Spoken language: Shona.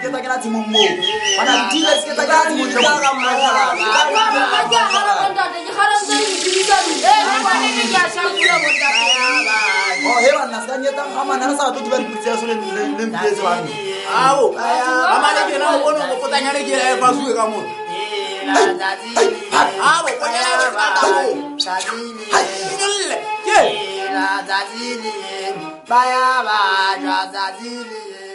kita kena timumu. Mana dia kita kena timumu. Oh hewan nasanya tang kama nasa tu juga dipercaya sulit lembut suami. Awo, kama lagi nak kono ko petanya lagi pas kamu. Awo, petanya lagi tahu. Ye. Baya ba,